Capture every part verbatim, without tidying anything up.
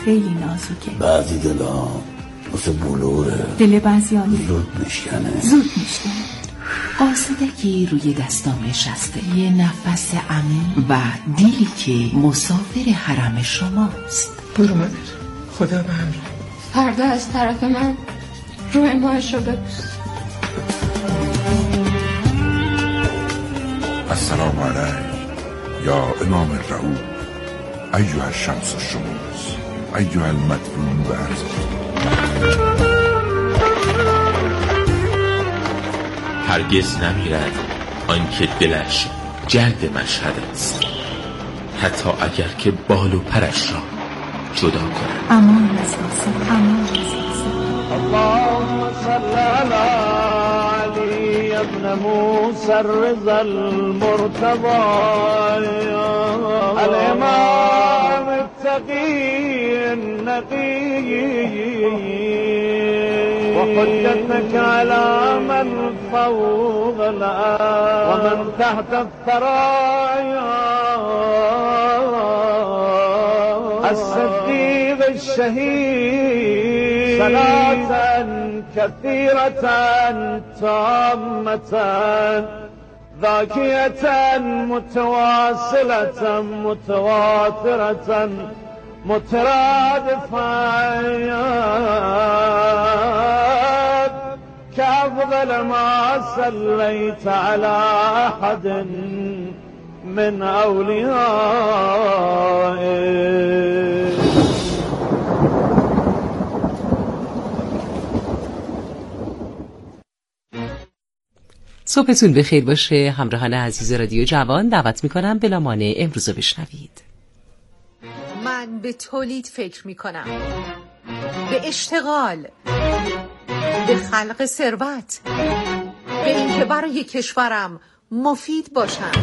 خیلی نازکه. بعضی دلا مثل بلوره، دل بعضیانی زود میشکنه. زود میشکنه. قاصدکی روی دستام نشسته، یه نفس عمیق و دیلی که مسافر حرم شماست. برو مادر، خدا به همراه. پرده از طرف من روی ماهش رو ببوس. السلام علیک یا امام الرؤوف ایها الشمس الشموس ایها المدفون بأرض. هرگز نمیرد آنکه دلش جلد مشهد است، حتی اگر که بال و پرش را جدا کند. امان از حسن، امان از حسن. اللهم صل علی علی ابن موسی الرضا المرتضى الامام التقی النقی وحجتك على من فوق الأرض ومن تحت الثرايا الصديق الشهيد صلاة كثيرة تامة ذاكية متواصلة متواترة مترادفة كأفضل ما صليت على أحد من أوليائه. صبحتون بخیر باشه همراهان عزیز رادیو جوان. دعوت میکنم بلامانع امروز رو بشنوید. من به تولید فکر میکنم، به اشتغال، به خلق ثروت، به اینکه برای کشورم مفید باشم.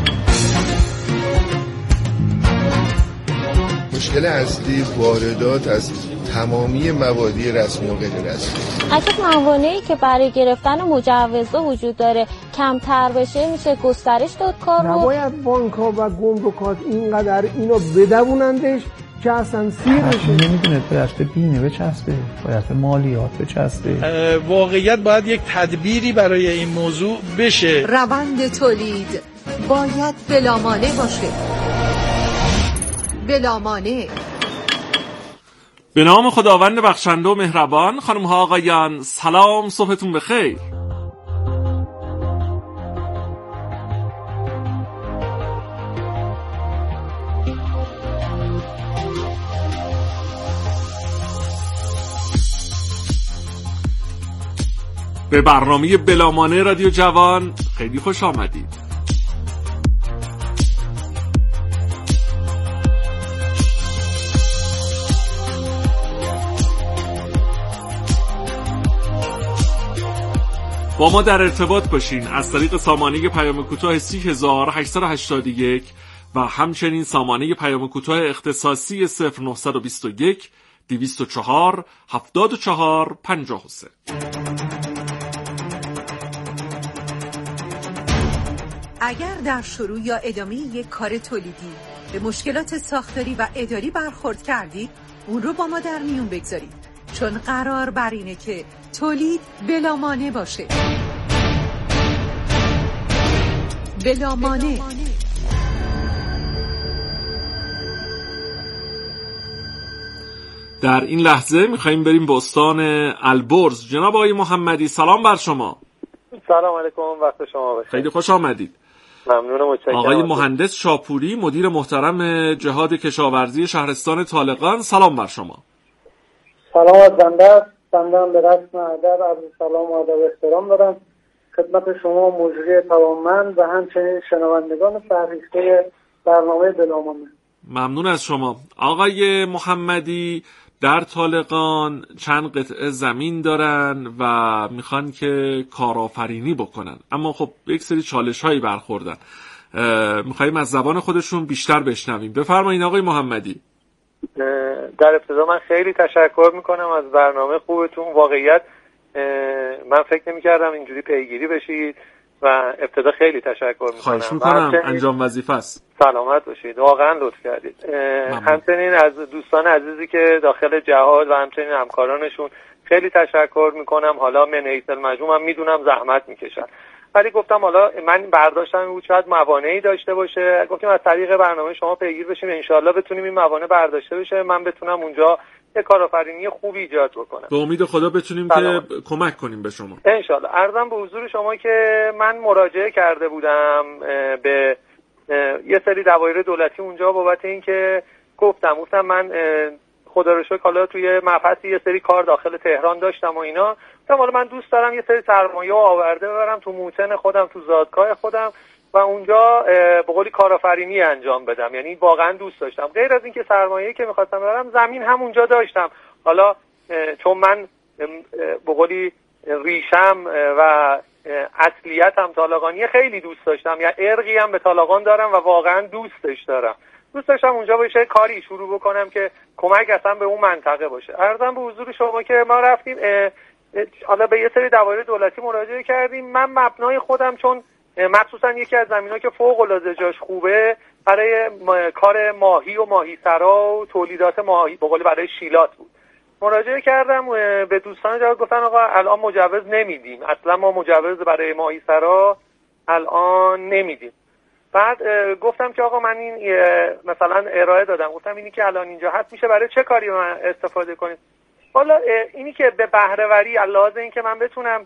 مشکل اصلی واردات از تمامی موادی رسمی و غیر رسمی. اگه موانعی که برای گرفتن مجوزها وجود داره کمتر بشه میشه گسترش داد کار رو. نباید بانک‌ها و گمرکات اینقدر اینو بدونندش که اصلا سیر بشه. نمیدونه باید به بیمه بچسبه، باید به مالیات بچسبه. واقعیت باید یک تدبیری برای این موضوع بشه. روند تولید باید بلامانع باشه. بلامانع. به نام خداوند بخشنده و مهربان. خانم ها آقایان سلام، صبحتون بخیر. به برنامه بلامانع رادیو جوان خیلی خوش آمدید. با ما در ارتباط باشین از طریق سامانه پیام کوتاه سی هزار و هشتصد و هشتاد و یک و همچنین سامانه پیام کوتاه اختصاصی صفر نهصد و بیست و یک دویست و چهار هفتاد و چهار پنجاه و سه. اگر در شروع یا ادامه یک کار تولیدی به مشکلات ساختاری و اداری برخورد کردید، اون رو با ما در میون بگذارید، چون قرار بر اینه که تولید بلامانع باشه. بلامانع. در این لحظه میخواییم بریم به استان البرز. جناب آقای محمدی سلام بر شما. سلام علیکم، وقت شما بخیر. خیلی خوش آمدید. ممنونم، متشکرم. آقای مهندس شاپوری مدیر محترم جهاد کشاورزی شهرستان طالقان سلام بر شما. سلام از بنده است. بنده هم به رسم ادب عرض سلام و ادب احترام دارم خدمت شما مجری توانمند و همچنین شنوندگان فرهیخته برنامه بلامانع. ممنون از شما. آقای محمدی در طالقان چند قطعه زمین دارن و میخوان که کارآفرینی بکنن، اما خب یک سری چالش هایی برخوردن. میخواییم از زبان خودشون بیشتر بشنویم. بفرمایید آقای محمدی. در ابتدا من خیلی تشکر میکنم از برنامه خوبتون. واقعیت من فکر نمیکردم اینجوری پیگیری بشید و ابتدا خیلی تشکر میکنم. خواهش میکنم، انجام وظیفه است. سلامت باشید، واقعا لطف کردید. همچنین از دوستان عزیزی که داخل جهاد و همچنین همکارانشون خیلی تشکر میکنم. حالا من حیث المجموع هم میدونم زحمت میکشن، ولی گفتم حالا من برداشتم بود شاید موانعی داشته باشه، گفتیم از طریق برنامه شما پیگیر بشیم، انشالله بتونیم این موانع برداشته بشه، من بتونم اونجا یه کارآفرینی خوبی ایجاد بکنم. به امید خدا بتونیم سلام. که کمک کنیم به شما انشالله. عرضم به حضور شما که من مراجعه کرده بودم به یه سری دوایر دولتی اونجا بابت این که گفتم گفتم من خدا رو شکر حالا توی مبحثی یه سری کار داخل تهران داشتم و اینا، گفتم حالا من دوست دارم یه سری سرمایه آورده ببرم تو موطن خودم، تو زادگاه خودم و اونجا به قولی کارآفرینی انجام بدم. یعنی واقعا دوست داشتم. غیر از اینکه سرمایه‌ای که می‌خواستم ببرم، زمین هم اونجا داشتم. حالا چون من به قولی ریشم و اصلیتم طالقانی خیلی دوست داشتم، یا ارقی هم به طالقان دارم و واقعا دوستش دارم. دوست داشتم اونجا بشه کاری شروع بکنم که کمک اصلا به اون منطقه باشه. عرضم به حضور شما که ما رفتیم حالا به یه سری دوایر دولتی مراجعه کردیم. من مبنای خودم چون مخصوصا یکی از زمین‌ها که فوق‌العاده جاش خوبه برای کار ماهی و ماهی سرا و تولیدات ماهی به قول برای شیلات بود، مراجعه کردم به دوستان جواب گفتن آقا الان مجوز نمیدیم، اصلا ما مجوز برای ماهی سرا الان نمیدیم. بعد گفتم که آقا من این مثلا ارائه دادم، گفتم اینی که الان اینجا هست میشه برای چه کاری من استفاده کنید؟ حالا اینی که به بهره وری علاوه این که من بتونم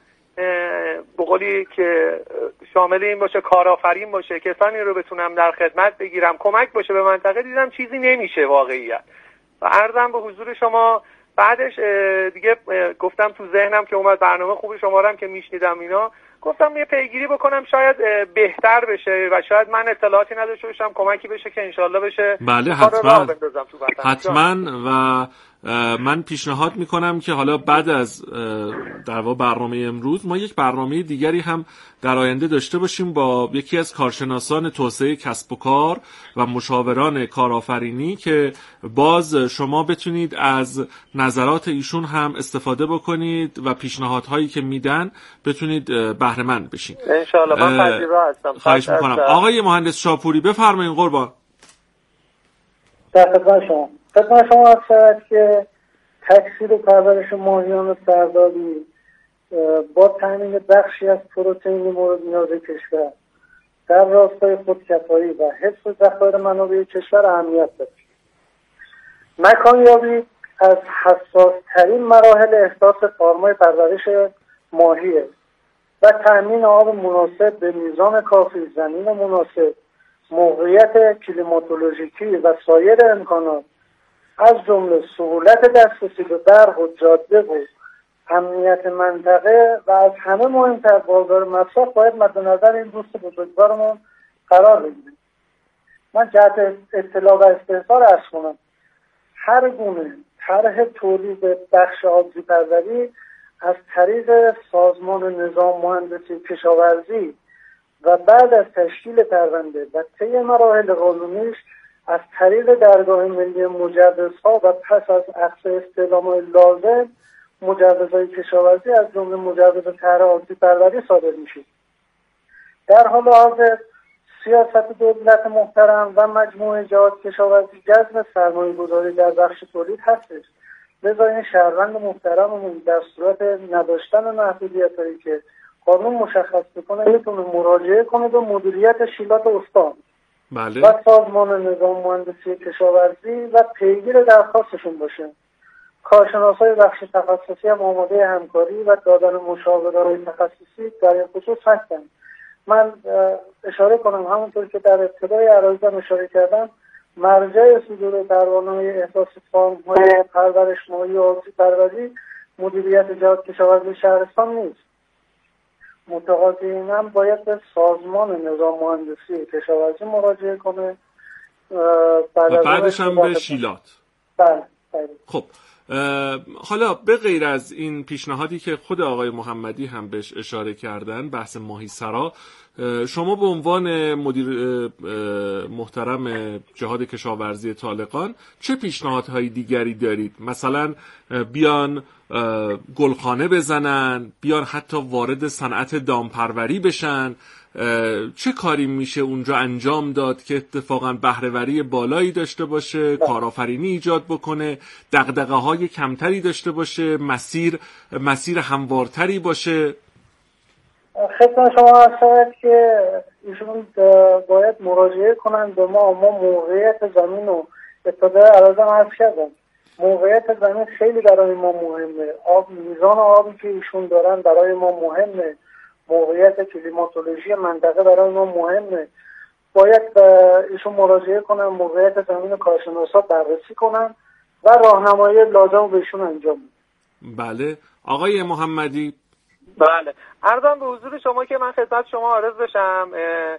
به قولی که شامل این باشه کارآفرین باشه، کسانی رو بتونم در خدمت بگیرم، کمک باشه به منطقه، دیدم چیزی نمیشه واقعیت. و عرضم به حضور شما بعدش دیگه گفتم تو ذهنم که اومد برنامه خوبی شما رو هم که میشنیدم اینا، گفتم یه پیگیری بکنم شاید بهتر بشه و شاید من اطلاعاتی نداشته باشم، کمکی بشه که انشالله بشه. بله حتما حتما. و من پیشنهاد میکنم که حالا بعد از در واقع برنامه امروز ما یک برنامه دیگری هم در آینده داشته باشیم با یکی از کارشناسان توسعه کسب و کار و مشاوران کارآفرینی که باز شما بتونید از نظرات ایشون هم استفاده بکنید و پیشنهادهایی که میدن بتونید بهره مند بشین. انشالله من پذیرا هستم. خواهش میکنم. آقای مهندس شاپوری بفرمایید قربان. در خدمت شما خدمت شما هست که تکثیر و پرورش ماهیان سردابی با تامین بخشی از پروتئین مورد نیاز کشور در راستای خودکفایی و حفظ ذخایر منابع کشور اهمیت دارد. مکانیابی از حساس ترین مراحل احداث فارمای پرورش ماهی است و تامین آب مناسب به میزان کافی، زمین مناسب، موقعیت کلیماتولوژیکی و سایر امکانات از جمله سهولت دسترسی به برق و جاده و امنیت منطقه و از همه مهمتر بازار مصرف باید مد نظر این دوست بزرگوارمون قرار بگیریم. من جهت اطلاع و استحضار عرض کنم هر گونه طرح تولید بخش آبزی پروری از طریق سازمان نظام مهندسی کشاورزی و بعد از تشکیل پرونده و طی مراحل قانونیش از طریق درگاه ملی مجوزها و پس از اخذ استعلام‌های لازم مجوزهای کشاورزی از جمله مجوز طرح آبزی پروری صادر میشه. در حال حاضر سیاست دولت محترم و مجموعه جهات کشاورزی جذب سرمایه‌گذاری در بخش تولید هستش. لذا این شهروند محترممون در صورت نداشتن محدودیت‌هایی که قانون مشخص میکنه میتونه مراجعه کنه به مدیریت شیلات استان بله. و سازمان نظام مهندسی کشاورزی و پیگیر درخواستشون باشه. کارشناسای بخش تخصصی هم آماده همکاری و دادن مشاوره‌های تخصصی در این خصوص هستن. من اشاره کنم همونطور که در ابتدای عرایضم اشاره کردم، مرجع صدور پروانه‌های احداث فارم‌های پرورش ماهی و آبزی پروری مدیریت جهات کشاورزی شهرستان نیست. متقاضی‌ام باید به سازمان نظام مهندسی کشاورزی مراجعه کنه بعد و بعدش هم به شیلات. بله بله. خب حالا به غیر از این پیشنهادی که خود آقای محمدی هم بهش اشاره کردن، بحث ماهی سرا، شما به عنوان مدیر محترم جهاد کشاورزی طالقان چه پیشنهادهای دیگری دارید؟ مثلا بیان گلخانه بزنن، بیان حتی وارد صنعت دامپروری بشن، چه کاری میشه اونجا انجام داد که اتفاقا بهره‌وری بالایی داشته باشه، کارآفرینی ایجاد بکنه، دغدغه‌های کمتری داشته باشه، مسیر مسیر هموارتری باشه؟ خدمت شما عرض شود که ایشون باید مراجعه کنن به ما. ما موقعیت زمین رو ابتدا عرضم عرض کردم، موقعیت زمین خیلی برای ما مهمه. آب، میزان آبی که ایشون دارن برای ما مهمه، موقعیت کلیماتولوژی منطقه برای ما مهمه. باید به ایشون مراجعه کنن، موقعیت زمین کارشناسا بررسی کنن و راهنمایی لازم رو بهشون انجام بدن. بله آقای محمدی. بله عرضم به حضور شما که من خدمت شما عرض بشم.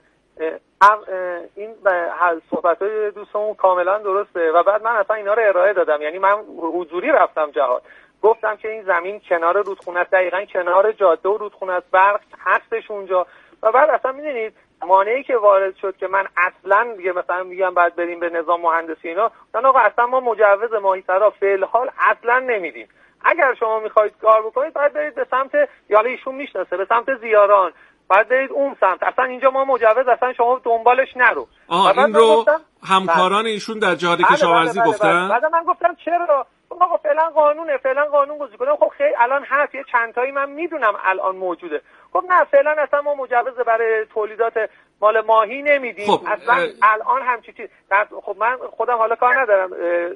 اه اه این صحبت‌های دوستمون کاملا درسته و بعد من اصلا اینا رو ارائه دادم. یعنی من حضوری رفتم جهاد، گفتم که این زمین کنار رودخونه است، دقیقاً کنار جاده و رودخونه است، برق هستش اونجا. و بعد اصلا می‌دونید مانعی که وارد شد که من اصلا دیگه مثلا میگم بعد بریم به نظام مهندسی اینا، مثلا آقا اصلا ما مجوز ماهی‌سرا فعل حال اصلا نمیدیم. اگر شما میخواید کار بکنید باید برید به سمت، یالا ایشون میشناسه، به سمت زیاران، باید برید اون سمت. اصلا اینجا ما مجوز اصلا شما دنبالش نرو. آه این رو همکاران ایشون در جهاد کشاورزی گفتن؟ بعد من گفتم چرا؟ آقا فعلا قانونه، فعلا قانون گذاری کنم. خب خیلی الان هست، یه چند تایی من میدونم الان موجوده. خب نه فعلا اصلا ما مجوز برای تولیدات مال ماهی نمیدیم. خب اصلا اه... الان همچین چیز. خب من خودم حالا کار ندارم،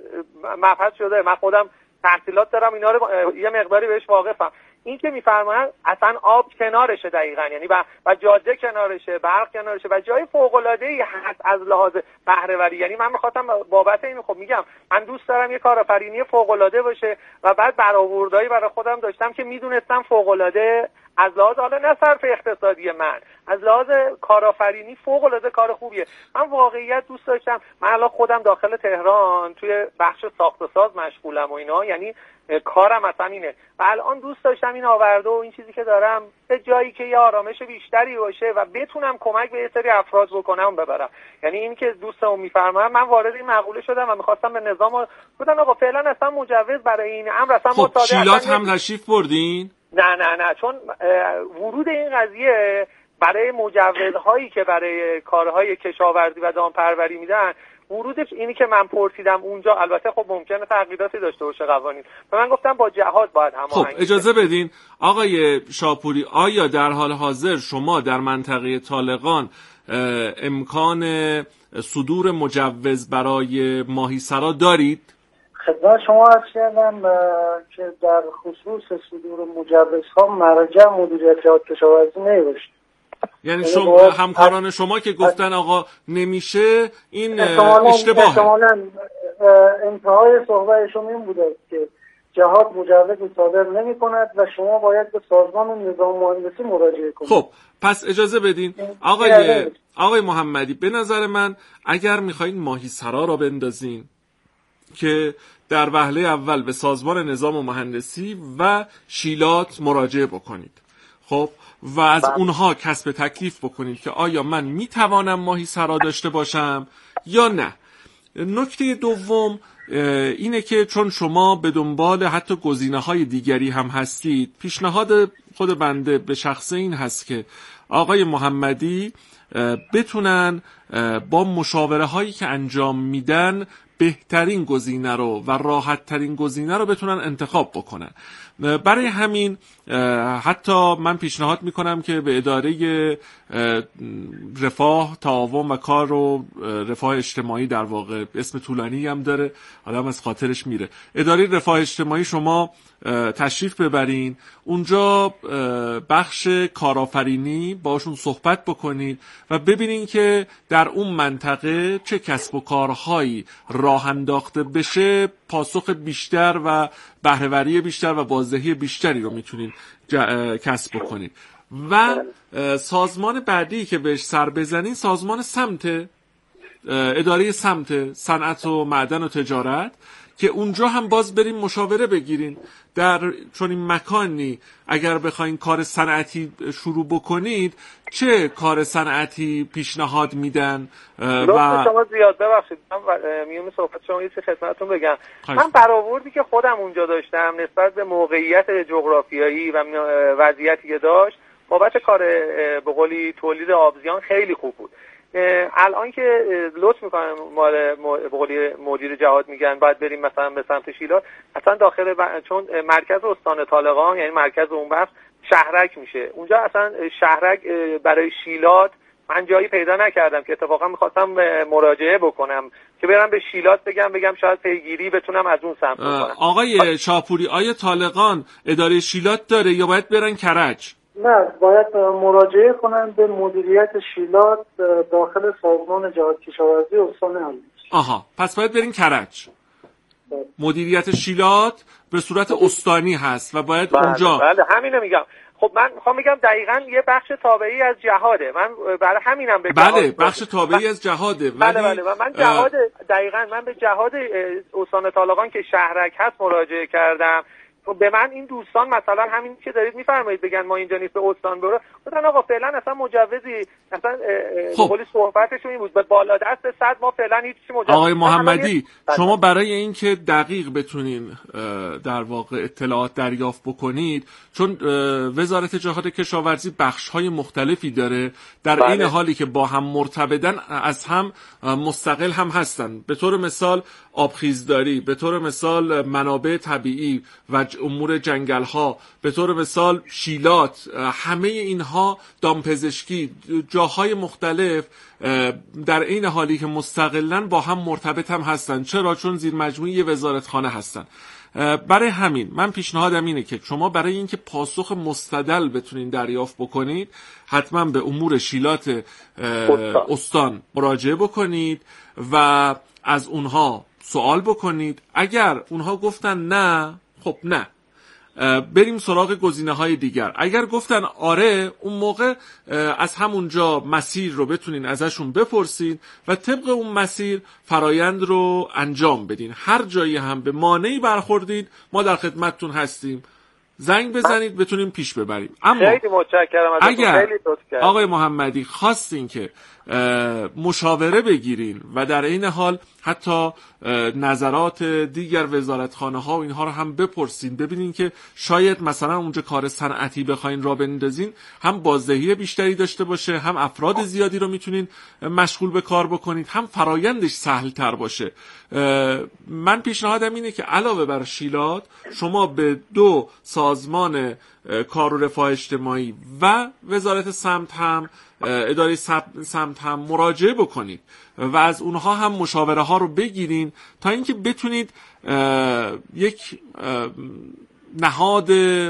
مبحث شده، من خودم تحصیلات دارم، اینا رو یه مقداری بهش واقفم. این که میفرمایند اصلا آب کنارشه دقیقاً، یعنی و, و جاده کنارشه، برق کنارشه و جای فوق‌العاده‌ای هست از لحاظ بهره‌وری. یعنی من می‌خواستم بابت این خب میگم من دوست دارم یه کارآفرینی فوق‌العاده باشه و بعد برآوردهایی برای خودم داشتم که میدونستم فوق‌العاده از لحاظ حالا نه صرف اقتصادی، من از لحاظ کارآفرینی فوق‌العاده کار خوبیه. من واقعیت دوست داشتم، من الان خودم داخل تهران توی بخش ساخت و ساز مشغولم و اینا، یعنی کارم اصلا اینه و الان دوست داشتم این آورده و این چیزی که دارم به جایی که یه آرامش بیشتری باشه و بتونم کمک به یه سری افراد بکنم ببرم. یعنی این که دوستمون میفرمایند، من وارد این مقوله شدم و میخواستم به نظام بودن آقا فعلا اصلا مجوز برای این امر اصلا خب شیلات هم تشریف بردین؟ نه نه نه چون ورود این قضیه برای مجوزهایی که برای کارهای کشاورزی و دامپروری میدن، ورودش اینی که من پرسیدم اونجا، البته خب ممکنه تغییراتی داشته باشه قوانین و من گفتم با جهاد باید هماهنگ. خب اجازه بدین آقای شاپوری، آیا در حال حاضر شما در منطقه طالقان امکان صدور مجوز برای ماهیسرا دارید؟ خدمت شما عرض کردم که در خصوص صدور مجوزها مرجع مدیریت جهاد کشاورزی نمیباشه. یعنی شما همکاران شما که گفتن آقا نمیشه، این اشتباهه. احتمالاً انتهای صحبتشون این بوده که جهاد مجوز صادر نمی کند و شما باید به سازمان نظام مهندسی مراجعه کنید. خب پس اجازه بدین آقای آقای محمدی، به نظر من اگر میخواین ماهیسرا را بندازین که در وهله اول به سازمان نظام و مهندسی و شیلات مراجعه بکنید، خب و از اونها کسب تکلیف بکنید که آیا من میتوانم ماهیسرا داشته باشم یا نه. نکته دوم اینه که چون شما به دنبال حتی گزینه‌های دیگری هم هستید، پیشنهاد خود بنده به شخصه این هست که آقای محمدی بتونن با مشاوره هایی که انجام میدن بهترین گزینه رو و راحت ترین گزینه رو بتونن انتخاب بکنن. برای همین حتی من پیشنهاد میکنم که به اداره رفاه، تعاون و کار و رفاه اجتماعی، در واقع اسم طولانی هم داره آدم از خاطرش میره، اداره رفاه اجتماعی شما تشریف ببرین اونجا، بخش کارآفرینی باشون صحبت بکنید و ببینین که در اون منطقه چه کسب و کارهایی راه انداخته بشه پاسخ بیشتر و بهره‌وری بیشتر و بازدهی بیشتری رو میتونین کسب بکنید. و سازمان بعدی که بهش سر بزنین سازمان سمت، اداره سمت صنعت و معدن و تجارت، که اونجا هم باز بریم مشاوره بگیرین. در چون این مکانی اگر بخواین کار صنعتی شروع بکنید چه کار صنعتی پیشنهاد میدن؟ و شما زیاد ببخشید من میون صحبت شما یه چیز خدمتتون بگم. من برآوردی که خودم اونجا داشتم نسبت به موقعیت جغرافیایی و وضعیتی که داشت بابت کار به قولی تولید آبزیان خیلی خوب بود. الان که لطف میکنم مال به قولی مدیر جهاد میگن باید بریم مثلا به سمت شیلات، اصلا داخل ب... چون مرکز استان طالقان یعنی مرکز اون بخش شهرک میشه، اونجا اصلا شهرک برای شیلات من جایی پیدا نکردم که اتفاقا میخواستم مراجعه بکنم که برم به شیلات بگم بگم شاید پیگیری بتونم از اون سمت بکنم. آقای شاپوری آیا طالقان اداره شیلات داره یا باید برن کرج؟ نه، باید مراجعه کنن به مدیریت شیلات داخل سازمان جهاد کشاورزی استان اندیش. آها، پس باید برین کرج. مدیریت شیلات به صورت استانی هست و باید بله، اونجا بله همینو میگم. خب من میخوام بگم دقیقاً یه بخش تابعی از جهاده، من برای همینم به بله بخش تابعی از جهاده. بله بله و من جهاد دقیقاً من به جهاد استان طالقان که شهرک هست مراجعه کردم. به من این دوستان مثلا همین که دارید میفرمایید بگن ما اینجا نیست به استان برو، گفتن آقا فعلا اصلا مجوزی اصلا خب. قولی صحبتشون این بود به بالا دست صد ما فعلا هیچ چیزی مجوز. آقای محمدی شما برای اینکه دقیق بتونین در واقع اطلاعات دریافت بکنید، چون وزارت جهاد کشاورزی بخش‌های مختلفی داره در بله. این حالی که با هم مرتبطن از هم مستقل هم هستن، به طور مثال آبخیزداری، به طور مثال منابع طبیعی و امور جنگل ها، به طور مثال شیلات، همه اینها دامپزشکی، جاهای مختلف در این حالی که مستقلن با هم مرتبط هم هستن. چرا؟ چون زیر مجموعه وزارتخانه هستن. برای همین من پیشنهادم اینه که شما برای اینکه پاسخ مستدل بتونین دریافت بکنید حتما به امور شیلات استان مراجعه بکنید و از اونها سوال بکنید. اگر اونها گفتن نه، خب نه، بریم سراغ گزینه‌های دیگر. اگر گفتن آره، اون موقع از همونجا مسیر رو بتونین ازشون بپرسین و طبق اون مسیر فرایند رو انجام بدین. هر جایی هم به مانعی برخوردید ما در خدمتتون هستیم، زنگ بزنید بتونیم پیش ببریم. اما خیلی متشکرم ازتون، اگر خیلی لطف کردید. آقای محمدی خواستین که مشاوره بگیرین و در این حال حتی نظرات دیگر وزارتخانه ها و اینها رو هم بپرسین، ببینین که شاید مثلا اونجا کار صنعتی بخواین را بندازین هم بازدهی بیشتری داشته باشه، هم افراد زیادی رو میتونین مشغول به کار بکنید، هم فرایندش سهل تر باشه. من پیشنهادم اینه که علاوه بر شیلات شما به دو سازمان کار و رفاه اجتماعی و وزارت سمت هم اداره سمت هم مراجعه بکنید و از اونها هم مشاوره ها رو بگیرین تا اینکه بتونید یک نهاد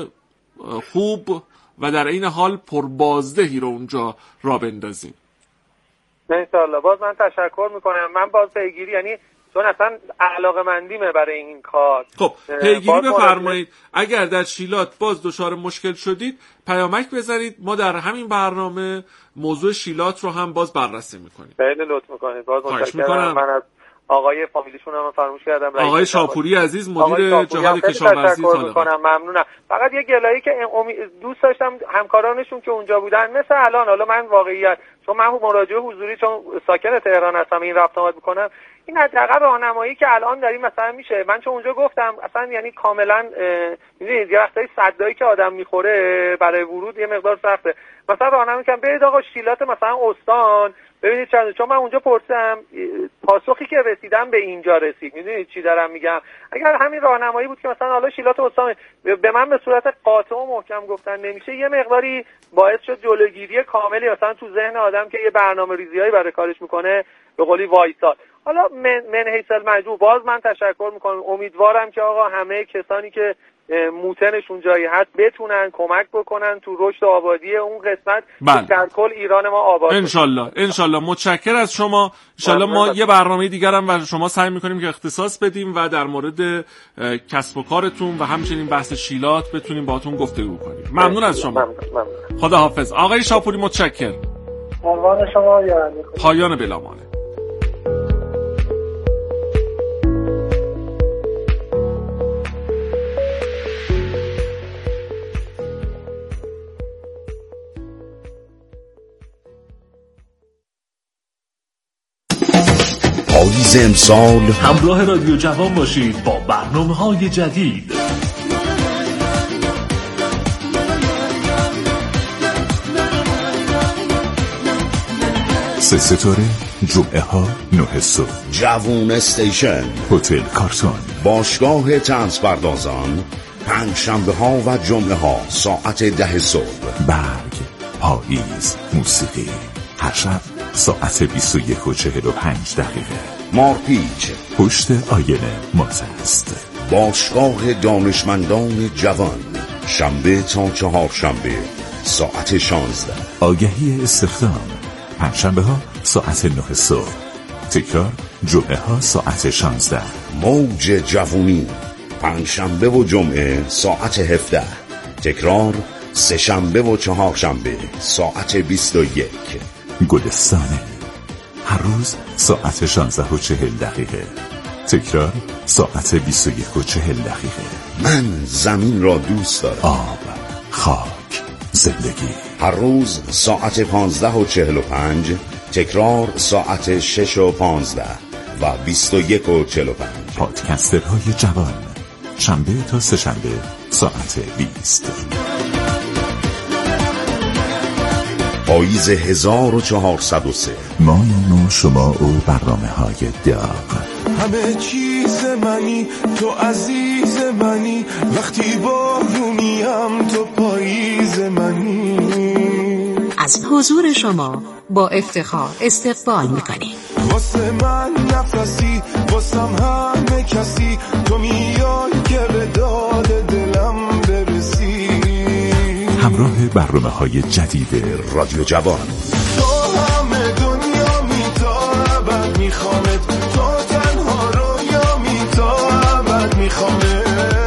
خوب و در این حال پربازدهی رو اونجا را بندازین. انشالله. باز من تشکر میکنم. من باز پیگیری یعنی چون اصلا علاقه‌مندیمه برای این کار. خب پیگیری بفرمایید. اگر در شیلات باز دچار مشکل شدید پیامک بذارید، ما در همین برنامه موضوع شیلات رو هم باز بررسی میکنیم. خیلی لطف میکنید. باز متشکرم. من از آقای فامیلیشون هم فراموش کردم، آقای شاپوری عزیز مدیر جهاد کشاورزی طالقان. ممنونم. فقط یه گلایی که دوست داشتم همکارانشون که اونجا بودن مثل الان، حالا من واقعیت چون من مراجعه حضوری چون ساکن تهران هستم این رفت آمد میکنم، این حداقل راهنمایی که الان داریم مثلا میشه. من چون اونجا گفتم اصلا یعنی کاملا میدونید یه وقتایی صدایی که آدم میخوره برای ورود یه مقدار سخته. مثلا راهنمایی کنم برید آقا شیلات مثلا استان ببینید چند، چون من اونجا پرسیدم پاسخی که رسیدم به اینجا رسید. میدونید چی دارم میگم؟ اگر همین راهنمایی بود که مثلا حالا شیلات استان به من به صورت قاطع و محکم گفتن نمیشه، یه مقداری باعث شد جلوگیری کاملی مثلا تو ذهن آدم که یه برنامه ریزیایی برای کارش میکنه به قولی وایساد. حالا من, من حیث المجموع باز من تشکر میکنم. امیدوارم که آقا همه کسانی که موتنشون جایی هست بتونن کمک بکنن تو رشد و آبادی اون قسمت بله. در کل ایران ما آباد. انشالله انشالله. متشکر از شما. انشالله ما یه برنامه دیگر هم و شما سعی میکنیم که اختصاص بدیم و در مورد کسب و کارتون و همچنین بحث شیلات بتونیم باهاتون گفتگو کنیم. ممنون از شما. ممنون. ممنون. خدا حافظ. آقای شاپوری متشکر. عنوان شما یعنی پایان بلامانه. پاییز امسال همراه رادیو جوان باشید با برنامه‌های جدید. سه ستاره جمعه ها نه صبح، جوون استیشن، هتل کارتون، باشگاه طنز پردازان، پنج شنبه ها و جمعه ها ساعت ده صبح. برگ، پاییز، موسیقی، هر شب ساعت بیست و یک و چهل و پنج دقیقه. مارپیچ، پشت آینه ماز است. باشگاه دانشمندان جوان، شنبه تا چهار شنبه ساعت شانزده. آگهی استخدام، پنجشنبه ها ساعت نه صبح، تکرار جمعه ها ساعت شانزده. موج جوونی، پنجشنبه و جمعه ساعت هفده، تکرار سه شنبه و چهار شنبه ساعت بیست و یک. گلستانه، هر روز ساعت شانزده و چهل دقیقه، تکرار ساعت بیست و یک و چهل دقیقه. من زمین را دوست دارم. آب، خاک، زندگی. هر روز ساعت پانزده و چهل و پنج، تکرار ساعت شش و پانزده و بیست و یک و چهل و پنج. پادکسترهای جوان، شنبه تا سه شنبه ساعت بیست. پاییز هزار و چهارصد و سه، ما و شما و برنامه های داغ. همه چیز منی، تو عزیز منی، وقتی بارونیم تو پاییز منی. از حضور شما با افتخار استقبال میکنیم. واسه من نفسی، واسم همه کسی، تو میای که به داد دلم برسی. همراه برنامه های جدید رادیو جوان. تو همه دنیا می تا ابد میخوامت، تو تنها رویا می تا ابد میخوامت.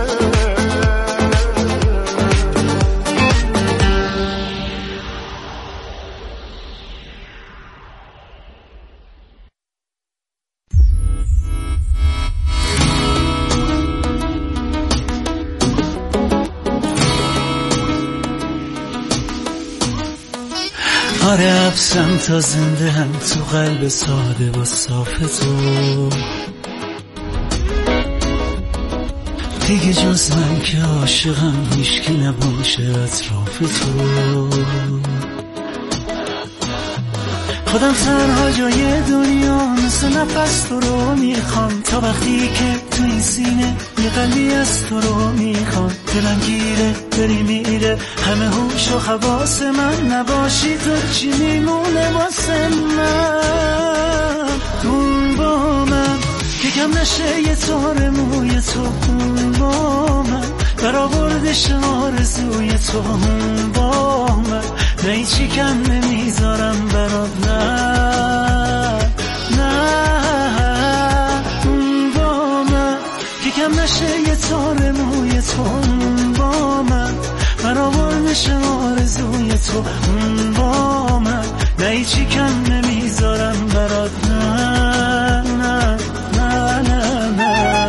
آره ابسم تا زنده هم تو قلب ساده و صاف تو، دیگه جز من که عاشقم هیچکی نباشه اطراف تو. خودم تنها جای دنیا مثل نفس تو رو میخوام، تا وقتی که تو این سینه یه قلبی از تو رو میخوام. دلم گیره داری میره، همه هوش و حواس من، نباشی تو چی میمونه واسه من؟ اون با من که کم نشه یه تار موی تو، اون با من برآوردش آرزوی تو، اون با من نه هیچی کم نمیذارم برات، نه نه. اون با من که کم نشه یه تار موی تو، اون با من برآوردش آرزوی تو، اون با من نه هیچی کم نمیذارم برات، نه نه نه نه نه.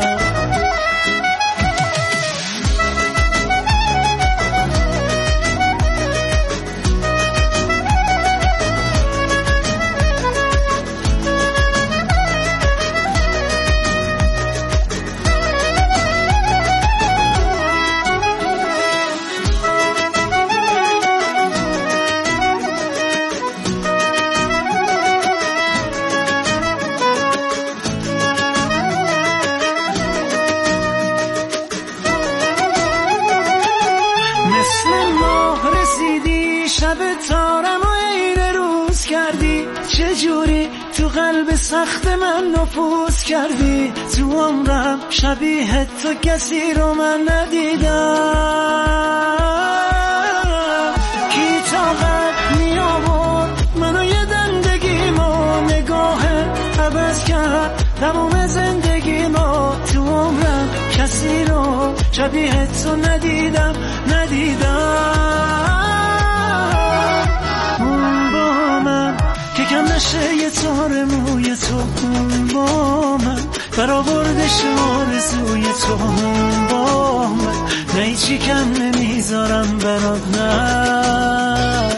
سخت من نفوذ کردی تو عمرم، شبیه تو کسی رو من ندیدم. کی طاقت می آورد منو یه دندگی ما، نگاه عوض کرد تمام زندگی ما. تو عمرم کسی رو شبیه تو ندیدم ندیدم. اون با من که کم نشه یه تار موی تو، اون با من برآوردش آرزوی تو، اون با من نه هیچی کم نمیذارم برات، نه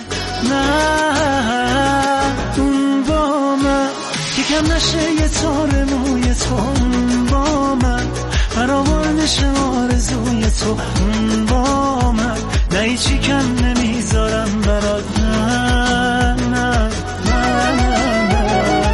نه. اون با من که کم نشه یه تار موی تو با من برآوردشم آرزوی تو با من نه هیچی کم نمیذارم برات نه نه نه نه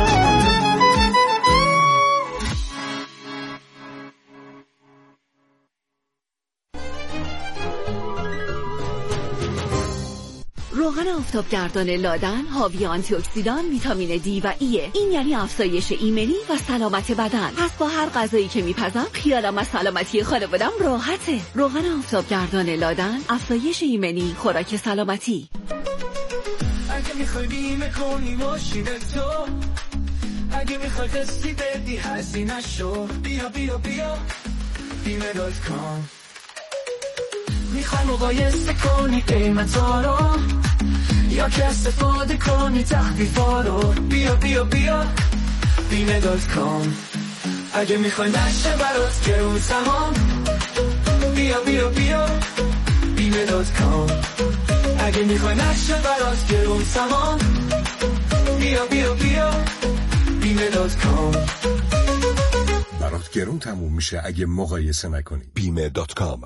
روغن آفتابگردان لادن حاوی آنتی اکسیدان، ویتامین دی و ایه. این یعنی افزایش ایمنی و سلامت بدن. پس با هر غذایی که میپزم خیالم از سلامتی خانوادم راحته. روغن آفتابگردان لادن، افزایش ایمنی، خوراک سلامتی. اگه میخوای بیمه کنی ماشین تو، اگه میخوای قسطی بدی هزینه شو، بیا بیا بیا بیمه دات کام. میخوای مقایسه کنی قیمتا رو یا که استفاده کنی تخفیفا رو، بیا بیا بیا بیمه دات کام. اگه میخوای نشه برات گرون تمام، بیا بیا بیا بیمه دات کام. اگه میخوای نشه برات گرون تمام، بیا بیا بیا بیمه دات کام. برات گرون تموم میشه اگه مقایسه نکنی. بیمه دات کام.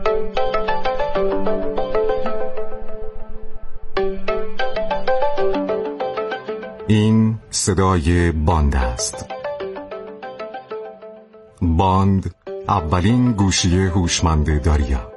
این صدای باند است. باند، اولین گوشی هوشمند داریا.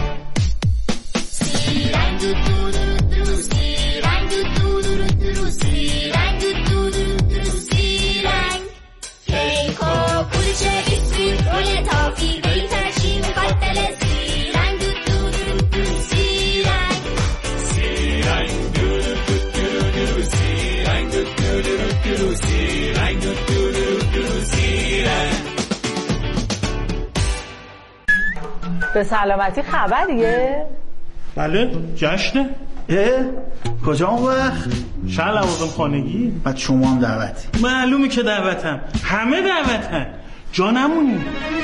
به سلامتی خبریه؟ بله جشنه. اه کجا اون وقت؟ شهر لوازم خانگی. بعد شما هم دعوتی؟ معلومه که دعوتم، همه دعوتن، جا نمونی.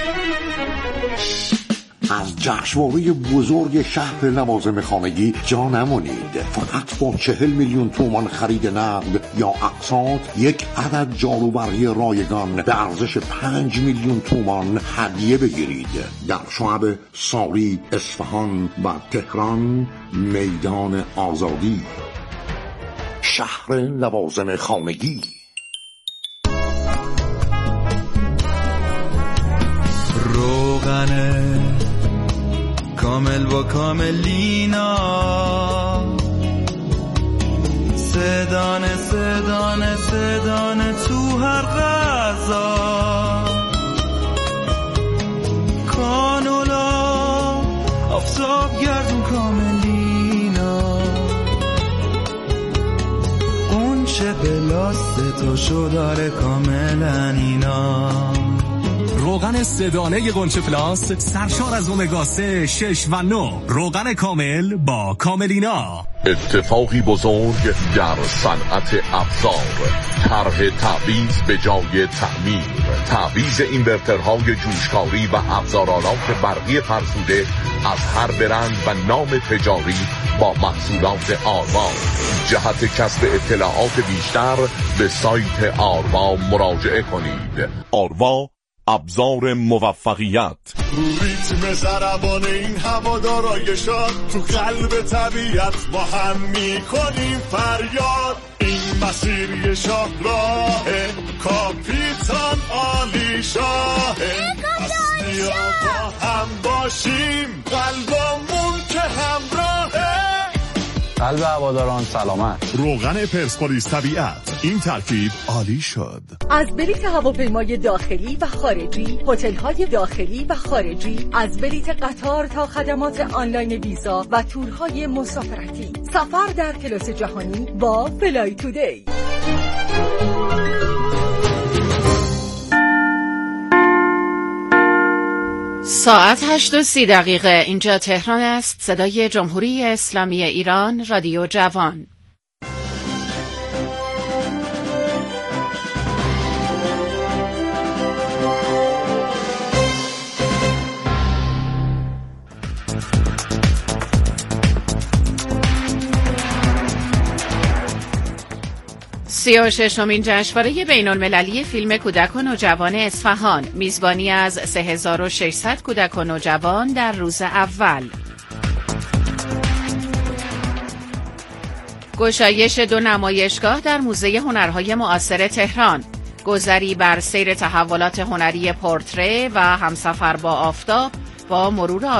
از جشنواره بزرگ شهر لوازم خانگی جا نمونید. فقط با چهل میلیون تومان خرید نقد یا اقساط یک عدد جاروبرقی رایگان به ارزش پنج میلیون تومان هدیه بگیرید. در شعب ساری، اصفهان و تهران، میدان آزادی. شهر لوازم خانگی. روغنه کامل با کاملینا، سدانه سدانه سدانه تو هر غذا، کانولا آفتاب گردون کاملینا، اون چه پلاست تو شو داره کاملا اینا. روغن سدانه قنچه پلاس سرشار از امگا سه، شش و نه. روغن کامل با کاملینا. اتفاقی بزرگ در صنعت ابزار. طرح تعویض به جای تعمیر. تعویض اینورترهای جوشکاری و ابزارالات برقی فرسوده از هر برند و نام تجاری با محصولات آروا. جهت کسب اطلاعات بیشتر به سایت آروا مراجعه کنید. آروا، ابزار موفقیت. رو ریتم ضربان این هوادارای شاد، تو قلب طبیعت با هم میکنیم فریاد. این مسیر یه شاه راهه، کاپیتان عالی شاهه. پس بیا با هم باشیم، قلبمون که همراهه. قلب هواداران سلامت. روغن پرسپولیس طبیعت، این ترکیب عالی شد. از بلیت هواپیمای داخلی و خارجی، هتل‌های داخلی و خارجی، از بلیت قطار تا خدمات آنلاین ویزا و تورهای مسافرتی. سفر در کلاس جهانی با فلای تودی. ساعت هشت و سی دقیقه. اینجا تهران است. صدای جمهوری اسلامی ایران، رادیو جوان. سی و ششمین جشنواره بین‌المللی فیلم کودک و نوجوان اصفهان، میزبانی از سه هزار و ششصد کودک و نوجوان در روز اول. گشایش دو نمایشگاه در موزه هنرهای معاصر تهران، گذری بر سیر تحولات هنری پورتره و همسفر با آفتاب با مرور